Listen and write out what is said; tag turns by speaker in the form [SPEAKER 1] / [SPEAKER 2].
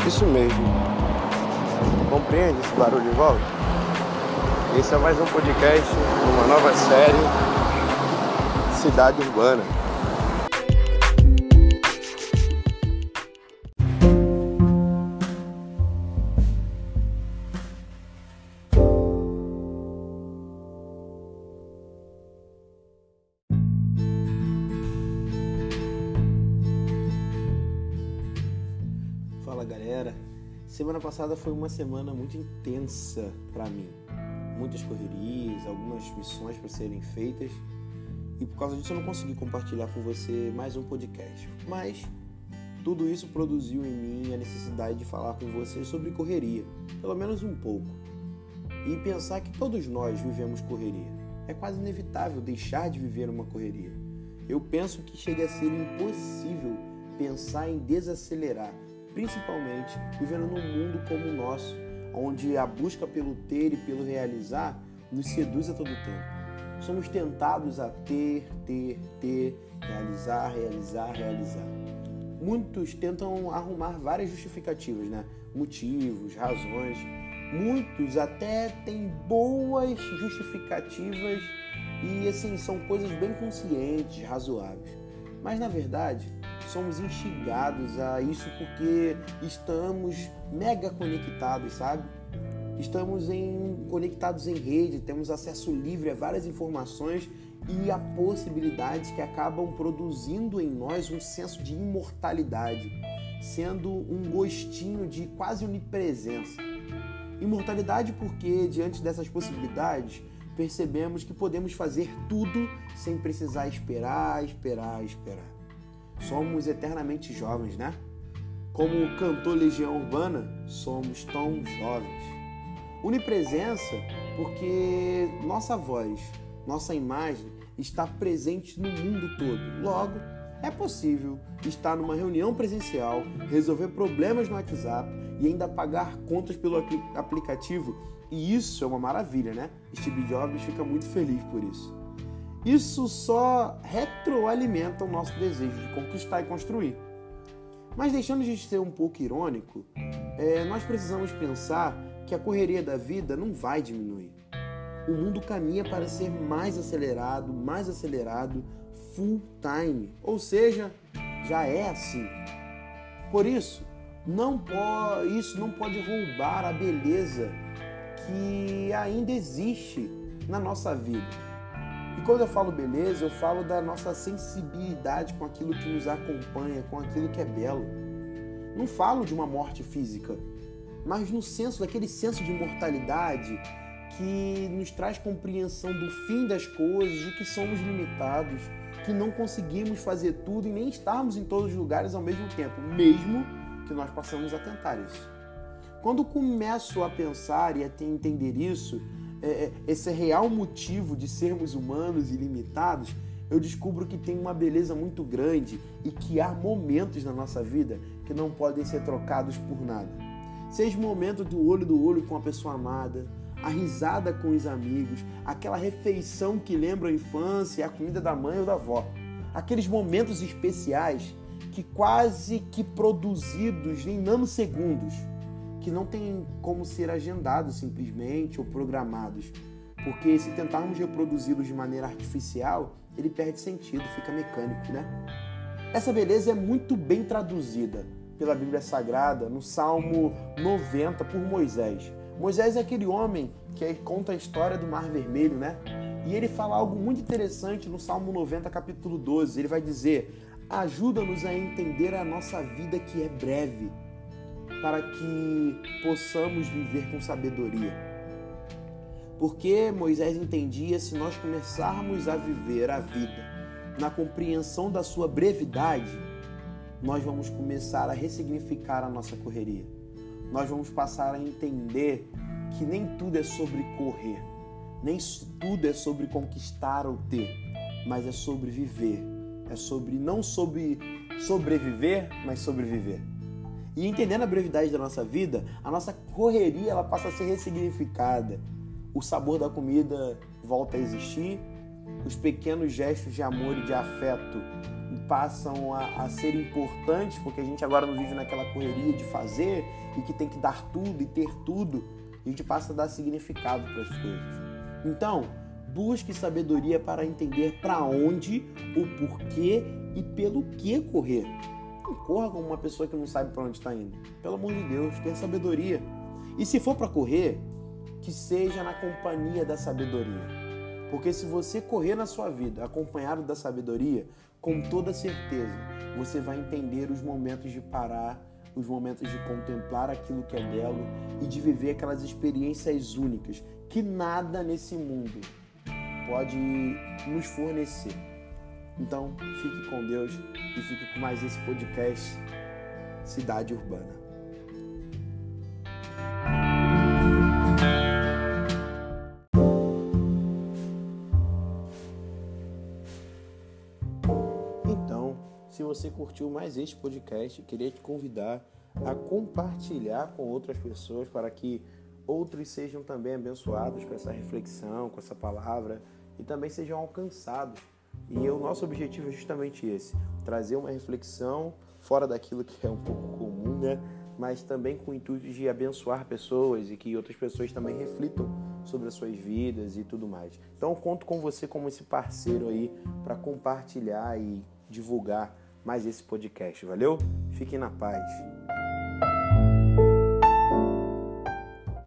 [SPEAKER 1] Isso mesmo. Compreende esse barulho em volta? Esse é mais um podcast, uma nova série, Cidade Urbana. Fala galera, semana passada foi uma semana muito intensa para mim. Muitas correrias, algumas missões para serem feitas e por causa disso eu não consegui compartilhar com você mais um podcast. Mas tudo isso produziu em mim a necessidade de falar com você sobre correria, pelo menos um pouco. E pensar que todos nós vivemos correria. É quase inevitável deixar de viver uma correria. Eu penso que chega a ser impossível pensar em desacelerar, principalmente vivendo num mundo como o nosso, onde a busca pelo ter e pelo realizar nos seduz a todo tempo. Somos tentados a ter, realizar. Muitos tentam arrumar várias justificativas, né? Motivos, razões. Muitos até têm boas justificativas e, assim, são coisas bem conscientes, razoáveis. Mas, na verdade, somos instigados a isso porque estamos mega conectados, sabe? Estamos conectados em rede, temos acesso livre a várias informações e a possibilidades que acabam produzindo em nós um senso de imortalidade, sendo um gostinho de quase onipresença. Imortalidade porque, diante dessas possibilidades, percebemos que podemos fazer tudo sem precisar esperar. Somos eternamente jovens, né? Como cantou Legião Urbana, somos tão jovens. Onipresença porque nossa voz, nossa imagem está presente no mundo todo. Logo, é possível estar numa reunião presencial, resolver problemas no WhatsApp e ainda pagar contas pelo aplicativo. E isso é uma maravilha, né? Steve Jobs fica muito feliz por isso. Isso só retroalimenta o nosso desejo de conquistar e construir. Mas deixando de ser um pouco irônico, nós precisamos pensar que a correria da vida não vai diminuir. O mundo caminha para ser mais acelerado, full time. Ou seja, já é assim. Por isso, isso não pode roubar a beleza que ainda existe na nossa vida. E quando eu falo beleza, eu falo da nossa sensibilidade com aquilo que nos acompanha, com aquilo que é belo. Não falo de uma morte física, mas daquele senso de imortalidade que nos traz compreensão do fim das coisas, de que somos limitados, que não conseguimos fazer tudo e nem estarmos em todos os lugares ao mesmo tempo, mesmo que nós possamos a tentar isso. Quando começo a pensar e a entender isso, esse real motivo de sermos humanos e limitados, eu descubro que tem uma beleza muito grande e que há momentos na nossa vida que não podem ser trocados por nada. Seja o momento do olho com a pessoa amada, a risada com os amigos, aquela refeição que lembra a infância, a comida da mãe ou da avó. Aqueles momentos especiais que quase que produzidos em nanosegundos, que não tem como ser agendados simplesmente ou programados, porque se tentarmos reproduzi-los de maneira artificial, ele perde sentido, fica mecânico, né? Essa beleza é muito bem traduzida pela Bíblia Sagrada no Salmo 90 por Moisés. Moisés é aquele homem que conta a história do Mar Vermelho, né? E ele fala algo muito interessante no Salmo 90, capítulo 12. Ele vai dizer: ajuda-nos a entender a nossa vida que é breve, para que possamos viver com sabedoria. Porque Moisés entendia, se nós começarmos a viver a vida na compreensão da sua brevidade, nós vamos começar a ressignificar a nossa correria. Nós vamos passar a entender que nem tudo é sobre correr, nem tudo é sobre conquistar ou ter, mas é sobre viver. É sobre não sobre sobreviver, mas sobreviver. E entendendo a brevidade da nossa vida, a nossa correria ela passa a ser ressignificada. O sabor da comida volta a existir, os pequenos gestos de amor e de afeto passam a ser importantes, porque a gente agora não vive naquela correria de fazer e que tem que dar tudo e ter tudo, a gente passa a dar significado para as coisas. Então, busque sabedoria para entender para onde, o porquê e pelo que correr. Não corra como uma pessoa que não sabe para onde está indo. Pelo amor de Deus, tenha sabedoria. E se for para correr, que seja na companhia da sabedoria. Porque se você correr na sua vida acompanhado da sabedoria, com toda certeza, você vai entender os momentos de parar, os momentos de contemplar aquilo que é belo e de viver aquelas experiências únicas que nada nesse mundo pode nos fornecer. Então, fique com Deus e fique com mais esse podcast Cidade Urbana. Se você curtiu mais este podcast, queria te convidar a compartilhar com outras pessoas para que outros sejam também abençoados com essa reflexão, com essa palavra e também sejam alcançados. E o nosso objetivo é justamente esse, trazer uma reflexão fora daquilo que é um pouco comum, né? Mas também com o intuito de abençoar pessoas e que outras pessoas também reflitam sobre as suas vidas e tudo mais. Então eu conto com você como esse parceiro aí para compartilhar e divulgar mais esse podcast, valeu? Fiquem na paz.